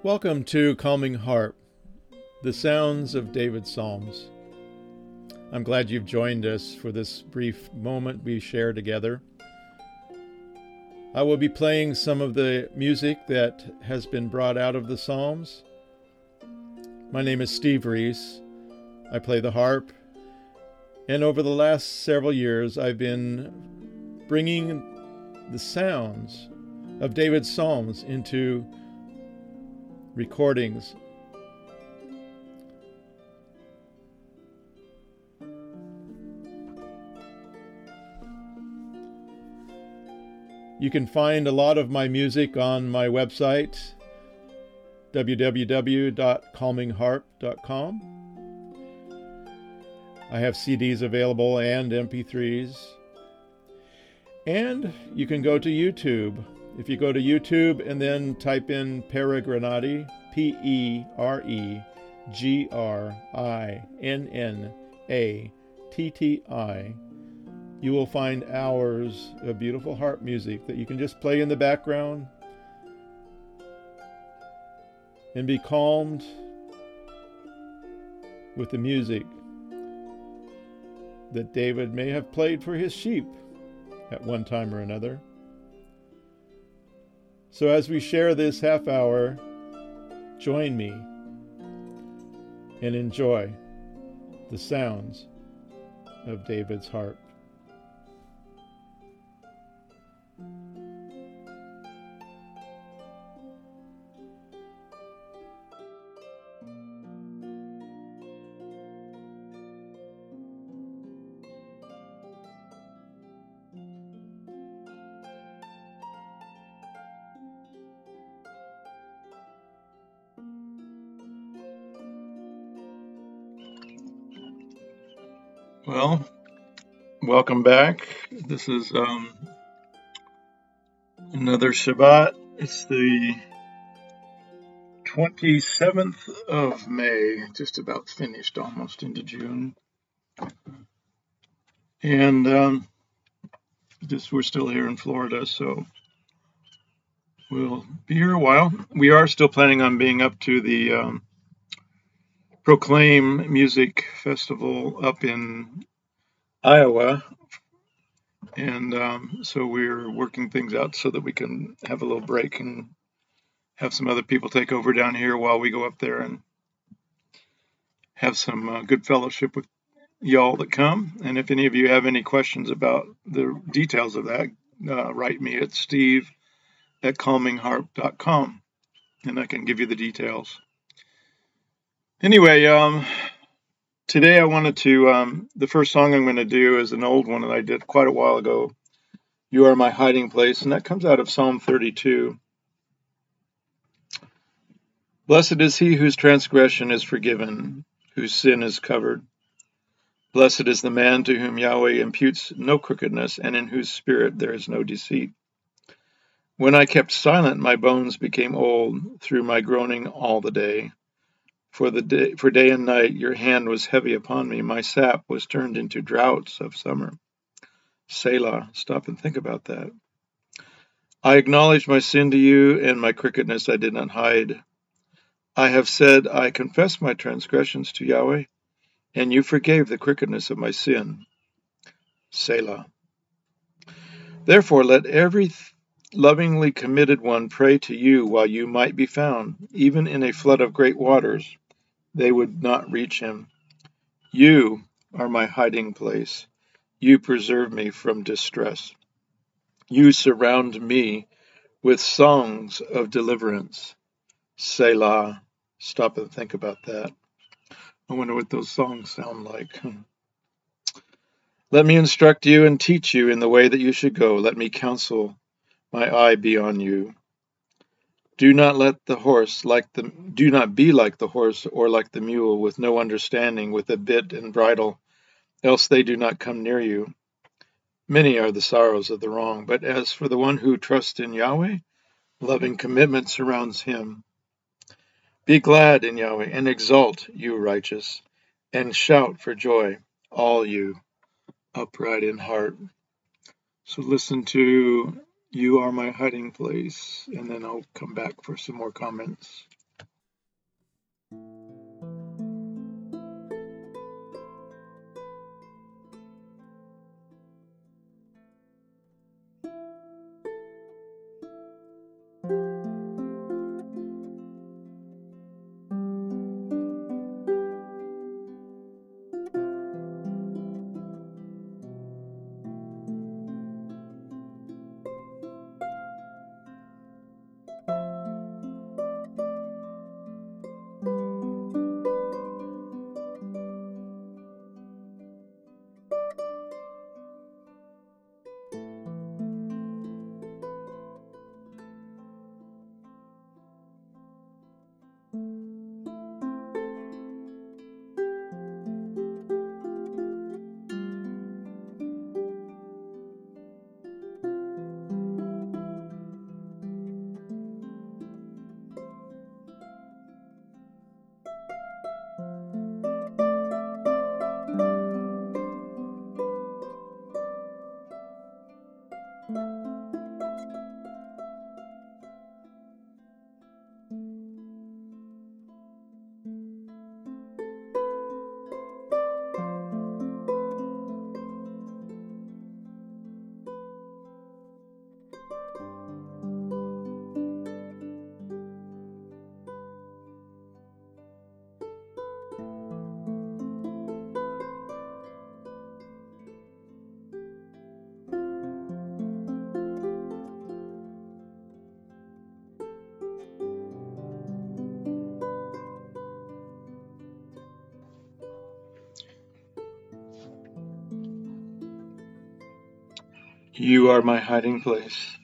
Welcome to Calming Harp, the sounds of David's Psalms. I'm glad you've joined us for this brief moment we share together. I will be playing some of the music that has been brought out of the Psalms. My name is Steve Reese. I play the harp, and over the last several years I've been bringing the sounds of David's Psalms into recordings. You can find a lot of my music on my website, www.calmingharp.com. I have CDs available and MP3s. And you can go to YouTube. If you go to YouTube and then type in Peregrinati, Peregrinnatti, you will find hours of beautiful harp music that you can just play in the background and be calmed with the music that David may have played for his sheep at one time or another. So as we share this half hour, join me and enjoy the sounds of David's harp. Well, welcome back. This is another Shabbat. It's the 27th of May, just about finished, almost into June. And we're still here in Florida, so we'll be here a while. We are still planning on being up to the Proclaim Music Festival up in Iowa. And so we're working things out so that we can have a little break and have some other people take over down here while we go up there and have some good fellowship with y'all that come. And if any of you have any questions about the details of that, write me at steve@calmingharp.com and I can give you the details. Anyway, today I wanted to, the first song I'm going to do is an old one that I did quite a while ago, You Are My Hiding Place, and that comes out of Psalm 32. Blessed is he whose transgression is forgiven, whose sin is covered. Blessed is the man to whom Yahweh imputes no crookedness, and in whose spirit there is no deceit. When I kept silent, my bones became old through my groaning all the day. For day and night your hand was heavy upon me. My sap was turned into droughts of summer. Selah, stop and think about that. I acknowledged my sin to you, and my crookedness I did not hide. I have said, I confess my transgressions to Yahweh, and you forgave the crookedness of my sin. Selah. Therefore, let every lovingly committed one pray to you while you might be found. Even in a flood of great waters, they would not reach him. You are my hiding place. You preserve me from distress. You surround me with songs of deliverance. Selah. Stop and think about that. I wonder what those songs sound like. Let me instruct you and teach you in the way that you should go. Let me counsel my eye be on you. Do not be like the horse or like the mule, with no understanding, with a bit and bridle, else they do not come near you. Many are the sorrows of the wrong, but as for the one who trusts in Yahweh, loving commitment surrounds him. Be glad in Yahweh and exult, you righteous, and shout for joy, all you upright in heart. So listen to You Are My Hiding Place, and then I'll come back for some more comments. You are my hiding place.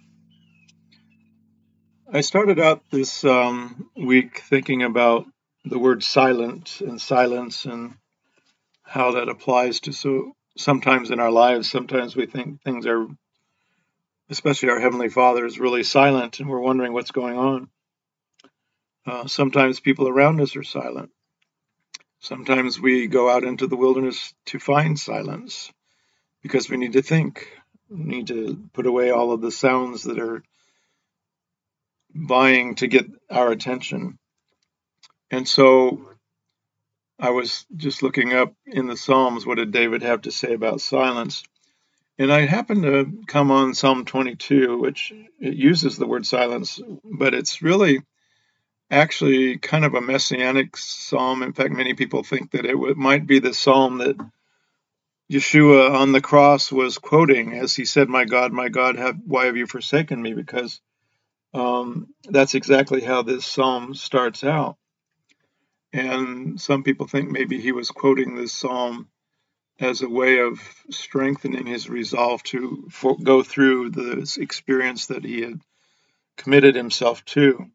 I started out this week thinking about the word silent and silence and how that applies to sometimes in our lives. Sometimes we think things are, especially our Heavenly Father, is really silent and we're wondering what's going on. Sometimes people around us are silent. Sometimes we go out into the wilderness to find silence because we need to think. We need to put away all of the sounds that are vying to get our attention. And so I was just looking up in the Psalms, what did David have to say about silence? And I happened to come on Psalm 22, which it uses the word silence, but it's really actually kind of a messianic psalm. In fact, many people think that it might be the psalm that Yeshua on the cross was quoting as he said, my God, why have you forsaken me? Because that's exactly how this psalm starts out. And some people think maybe he was quoting this psalm as a way of strengthening his resolve to go through this experience that he had committed himself to.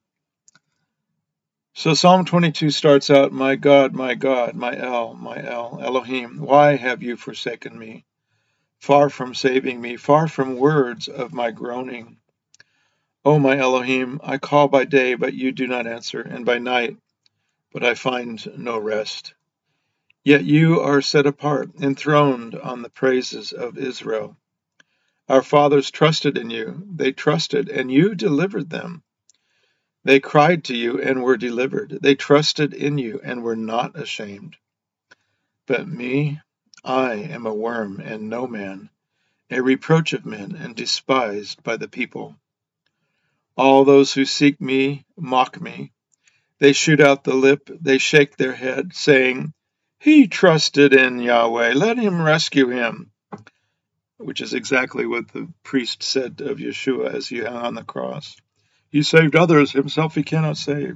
So Psalm 22 starts out, my God, my El, Elohim, why have you forsaken me? Far from saving me, far from words of my groaning. O my Elohim, I call by day, but you do not answer, and by night, but I find no rest. Yet you are set apart, enthroned on the praises of Israel. Our fathers trusted in you. They trusted, and you delivered them. They cried to you and were delivered. They trusted in you and were not ashamed. But me, I am a worm and no man, a reproach of men and despised by the people. All those who seek me mock me. They shoot out the lip, they shake their head, saying, he trusted in Yahweh, let him rescue him. Which is exactly what the priest said of Yeshua as he hung on the cross. He saved others, himself he cannot save.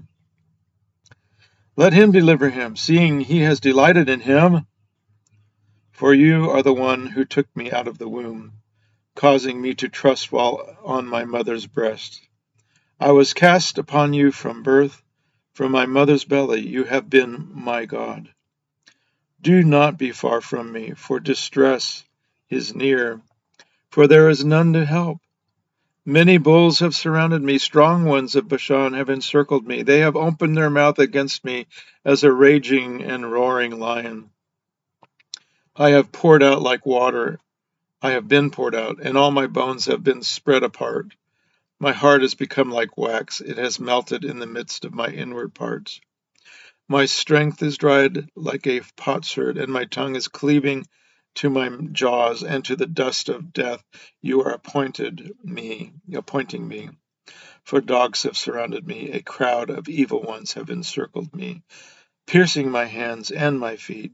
Let him deliver him, seeing he has delighted in him. For you are the one who took me out of the womb, causing me to trust while on my mother's breast. I was cast upon you from birth. From my mother's belly you have been my God. Do not be far from me, for distress is near, for there is none to help. Many bulls have surrounded me, strong ones of Bashan have encircled me. They have opened their mouth against me as a raging and roaring lion. I have poured out like water. I have been poured out, and all my bones have been spread apart. My heart has become like wax. It has melted in the midst of my inward parts. My strength is dried like a potsherd, and my tongue is cleaving to my jaws, and to the dust of death you are appointing me. For dogs have surrounded me, a crowd of evil ones have encircled me, piercing my hands and my feet.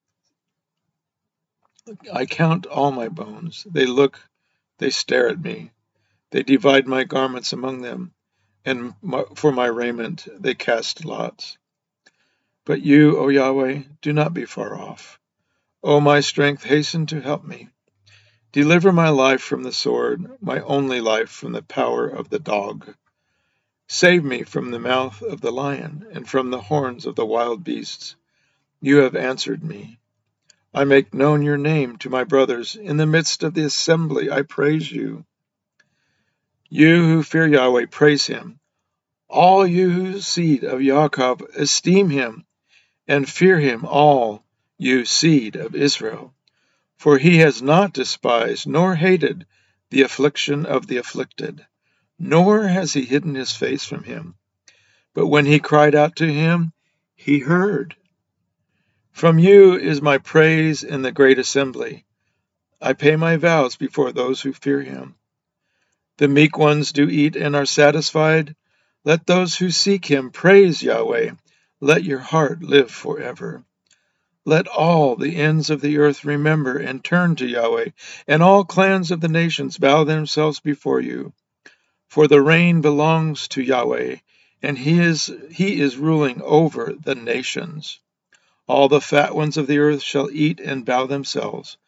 I count all my bones. They stare at me. They divide my garments among them, and for my raiment they cast lots. But you, O Yahweh, do not be far off. O my strength, hasten to help me. Deliver my life from the sword, my only life from the power of the dog. Save me from the mouth of the lion and from the horns of the wild beasts. You have answered me. I make known your name to my brothers. In the midst of the assembly, I praise you. You who fear Yahweh, praise him. All you seed of Jacob, esteem him, and fear him, all you seed of Israel. For he has not despised nor hated the affliction of the afflicted, nor has he hidden his face from him. But when he cried out to him, he heard. From you is my praise in the great assembly. I pay my vows before those who fear him. The meek ones do eat and are satisfied. Let those who seek him praise Yahweh. Let your heart live forever. Let all the ends of the earth remember and turn to Yahweh, and all clans of the nations bow themselves before you. For the reign belongs to Yahweh, and he is ruling over the nations. All the fat ones of the earth shall eat and bow themselves.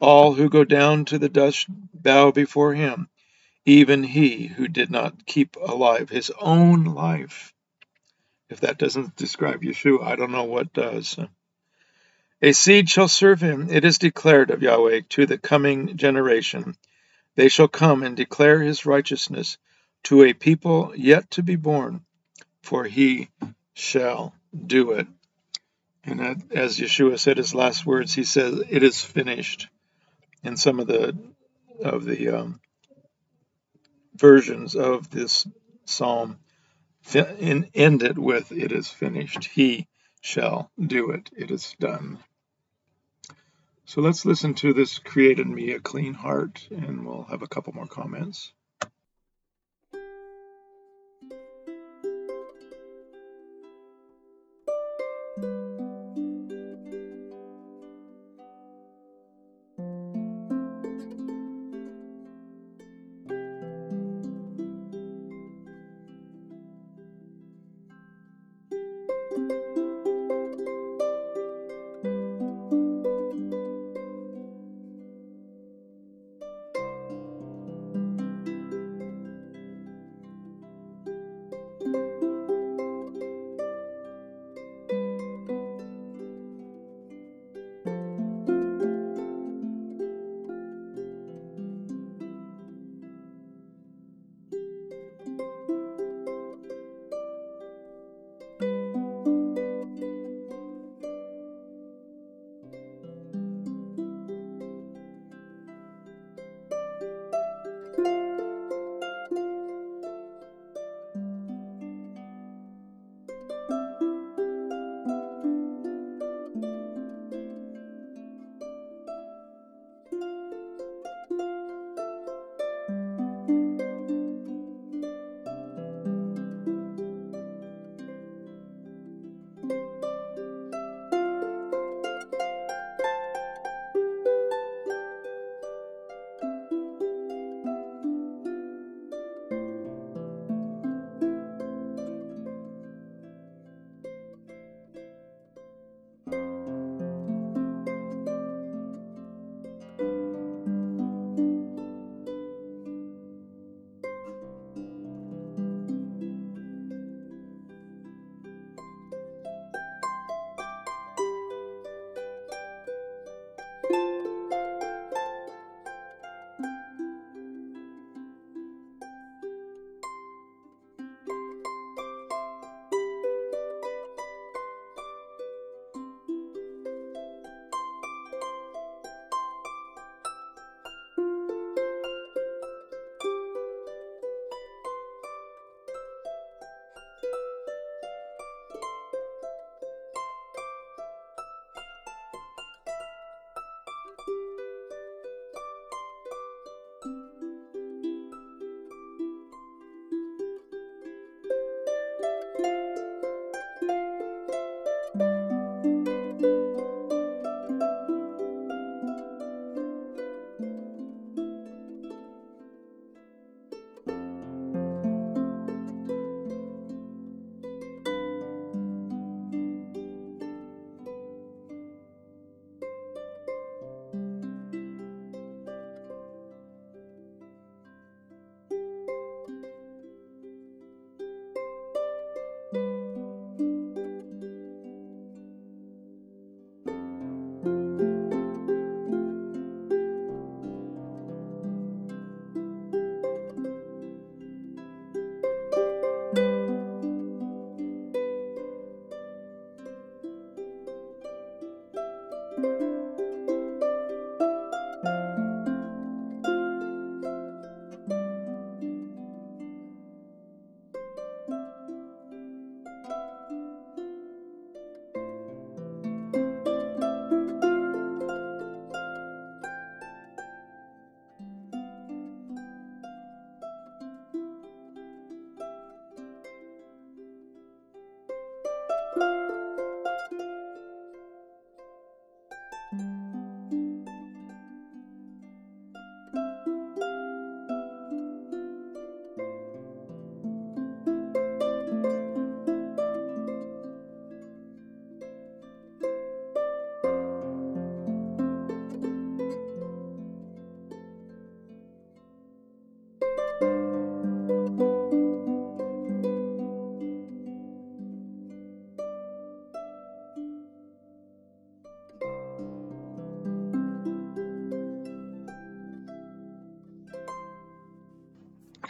All who go down to the dust bow before him, even he who did not keep alive his own life. If that doesn't describe Yeshua, I don't know what does. A seed shall serve him, it is declared of Yahweh to the coming generation. They shall come and declare his righteousness to a people yet to be born, for he shall do it. And as Yeshua said his last words, he says, "It is finished." In some of the versions of this psalm, end it with, "It is finished." He shall do it. It is done. So let's listen to this "Create in Me a Clean Heart," and we'll have a couple more comments.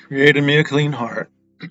Create in me a clean heart.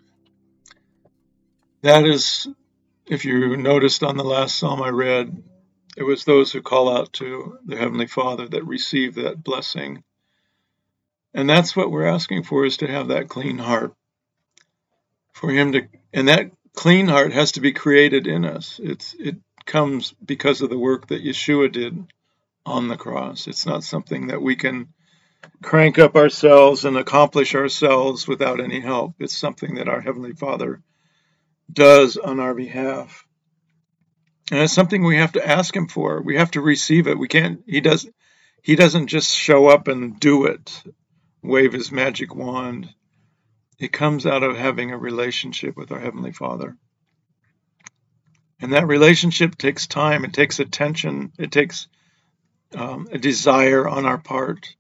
That is, if you noticed on the last psalm I read, it was those who call out to the Heavenly Father that receive that blessing. And that's what we're asking for, is to have that clean heart. For Him to, and that clean heart has to be created in us. It comes because of the work that Yeshua did on the cross. It's not something that we can crank up ourselves and accomplish ourselves without any help. It's something that our Heavenly Father does on our behalf. And it's something we have to ask Him for. We have to receive it. We can't, He doesn't just show up and do it, wave His magic wand. It comes out of having a relationship with our Heavenly Father. And that relationship takes time, it takes attention, it takes a desire on our part.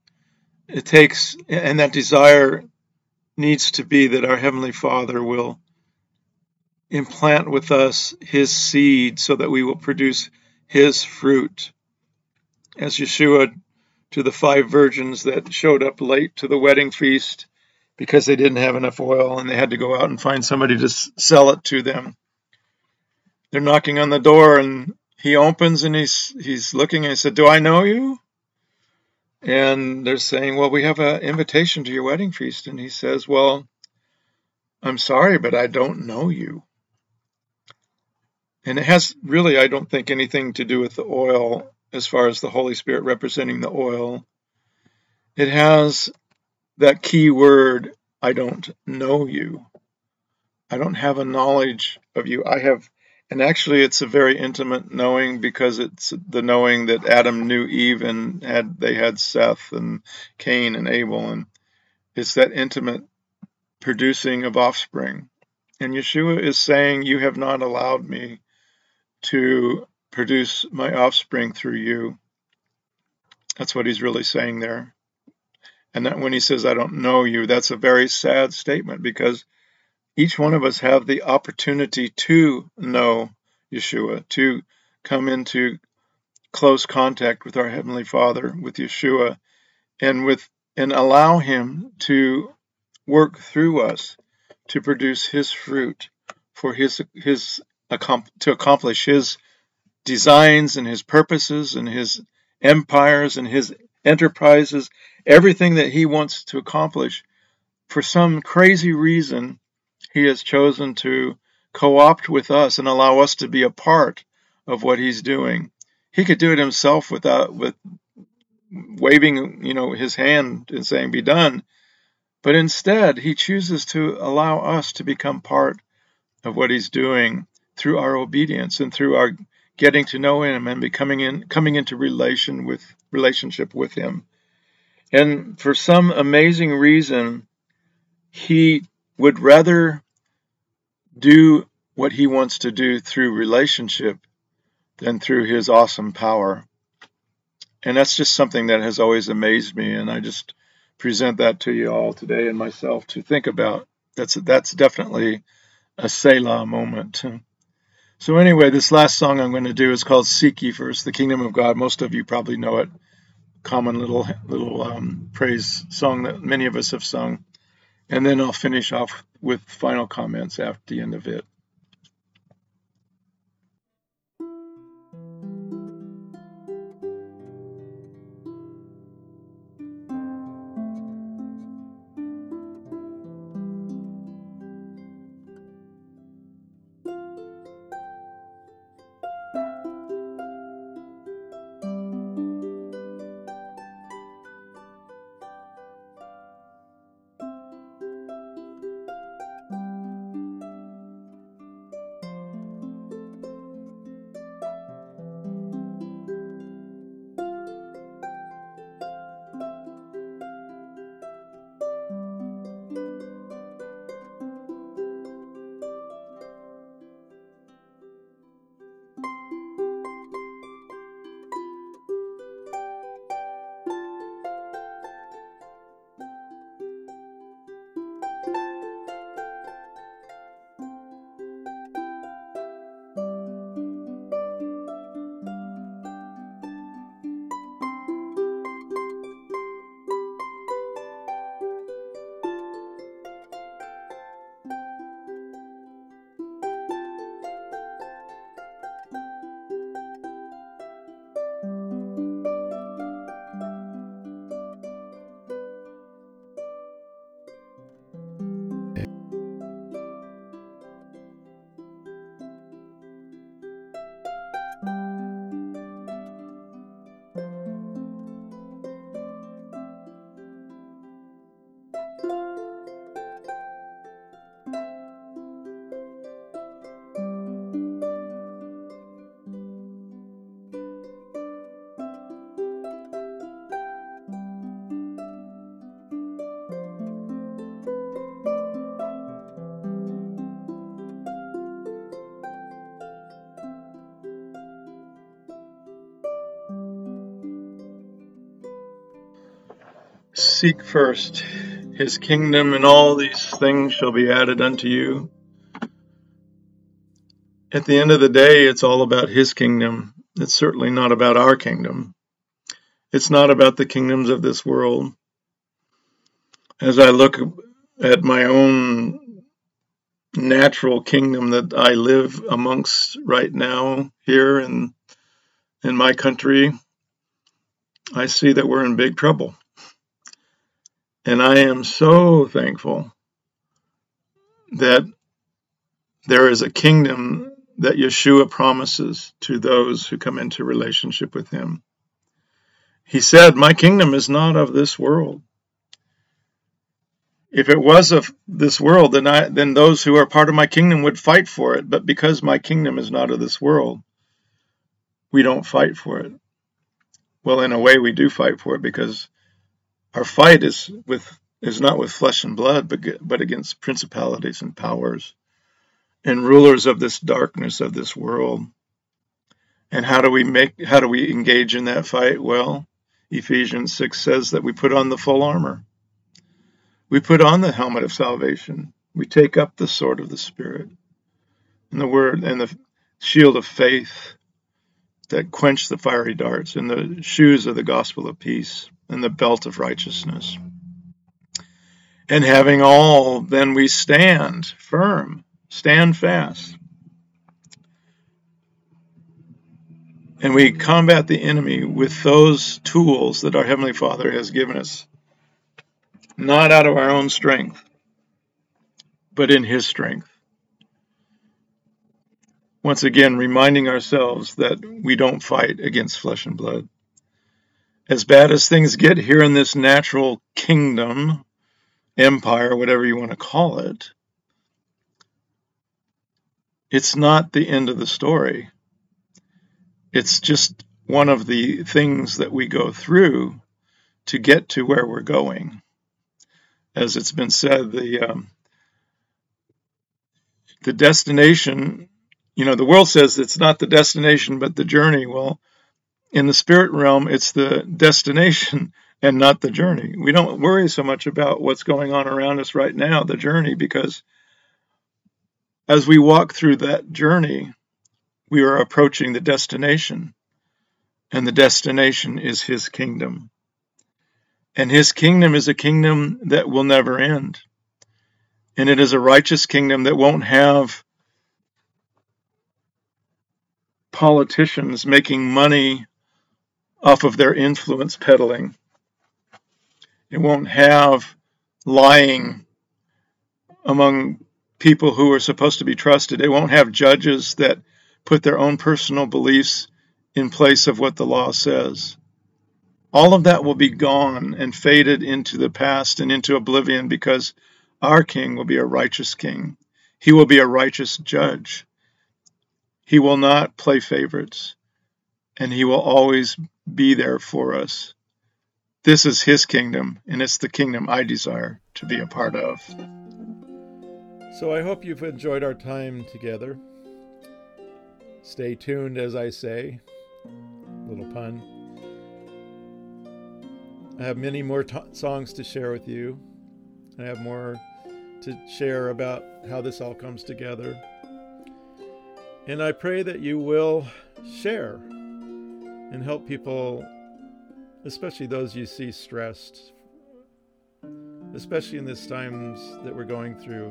And that desire needs to be that our Heavenly Father will implant with us His seed so that we will produce His fruit. As Yeshua to the 5 virgins that showed up late to the wedding feast because they didn't have enough oil and they had to go out and find somebody to sell it to them. They're knocking on the door and He opens and he's looking and he said, "Do I know you?" And they're saying, "Well, we have an invitation to your wedding feast." And He says, "Well, I'm sorry, but I don't know you." And it has really, I don't think, anything to do with the oil as far as the Holy Spirit representing the oil. It has that key word, I don't know you. I don't have a knowledge of you. And actually it's a very intimate knowing, because it's the knowing that Adam knew Eve and they had Seth and Cain and Abel, and it's that intimate producing of offspring. And Yeshua is saying, you have not allowed me to produce my offspring through you. That's what He's really saying there. And that when He says, I don't know you, that's a very sad statement, because each one of us have the opportunity to know Yeshua, to come into close contact with our Heavenly Father, with Yeshua, and allow Him to work through us to produce His fruit for to accomplish His designs and His purposes and His empires and His enterprises, everything that He wants to accomplish. For some crazy reason, He has chosen to co-opt with us and allow us to be a part of what He's doing. He could do it Himself with waving, His hand and saying, "Be done." But instead, He chooses to allow us to become part of what He's doing through our obedience and through our getting to know Him and coming into relationship with Him. And for some amazing reason, He would rather do what He wants to do through relationship than through His awesome power. And that's just something that has always amazed me, and I just present that to you all today and myself to think about. That's definitely a Selah moment. So anyway, this last song I'm going to do is called "Seek Ye First the Kingdom of God." Most of you probably know it. Common little praise song that many of us have sung. And then I'll finish off with final comments after the end of it. seek first his kingdom, and all these things shall be added unto you. At the end of the day, it's all about his kingdom. It's certainly not about our kingdom. It's not about the kingdoms of this world. As I look at my own natural kingdom that I live amongst right now here in my country, I see that we're in big trouble. And I am so thankful that there is a kingdom that Yeshua promises to those who come into relationship with him. He said, my kingdom is not of this world. If it was of this world, then those who are part of my kingdom would fight for it. But because my kingdom is not of this world, we don't fight for it. Well, in a way, we do fight for it, because our fight is not with flesh and blood, but against principalities and powers and rulers of this darkness of this world. And how do we engage in that fight? Well, Ephesians 6 says that we put on the full armor. We put on the helmet of salvation. We take up the sword of the Spirit and the word and the shield of faith that quench the fiery darts, and the shoes of the gospel of peace, and the belt of righteousness. And having all, then we stand firm, stand fast. And we combat the enemy with those tools that our Heavenly Father has given us, not out of our own strength, but in his strength. Once again, reminding ourselves that we don't fight against flesh and blood. As bad as things get here in this natural kingdom, empire, whatever you want to call it, it's not the end of the story. It's just one of the things that we go through to get to where we're going. As it's been said, the destination, the world says it's not the destination but the journey. Well, in the spirit realm, it's the destination and not the journey. We don't worry so much about what's going on around us right now, the journey, because as we walk through that journey, we are approaching the destination, and the destination is his kingdom. And his kingdom is a kingdom that will never end. And it is a righteous kingdom that won't have politicians making money off of their influence peddling. It won't have lying among people who are supposed to be trusted. It won't have judges that put their own personal beliefs in place of what the law says. All of that will be gone and faded into the past and into oblivion, because our king will be a righteous king. He will be a righteous judge. He will not play favorites, and he will always be there for us. This is his kingdom, and it's the kingdom I desire to be a part of. So I hope you've enjoyed our time together. Stay tuned, as I say. Little pun. I have many more songs to share with you. I have more to share about how this all comes together. And I pray that you will share and help people, especially those you see stressed, especially in these times that we're going through.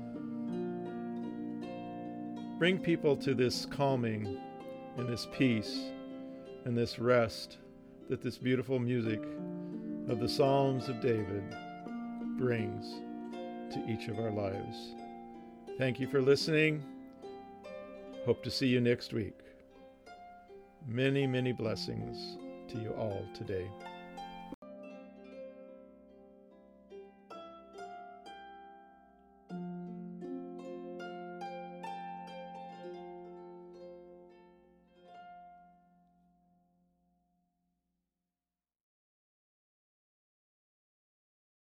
Bring people to this calming and this peace and this rest that this beautiful music of the Psalms of David brings to each of our lives. Thank you for listening. Hope to see you next week. Many, many blessings to you all today.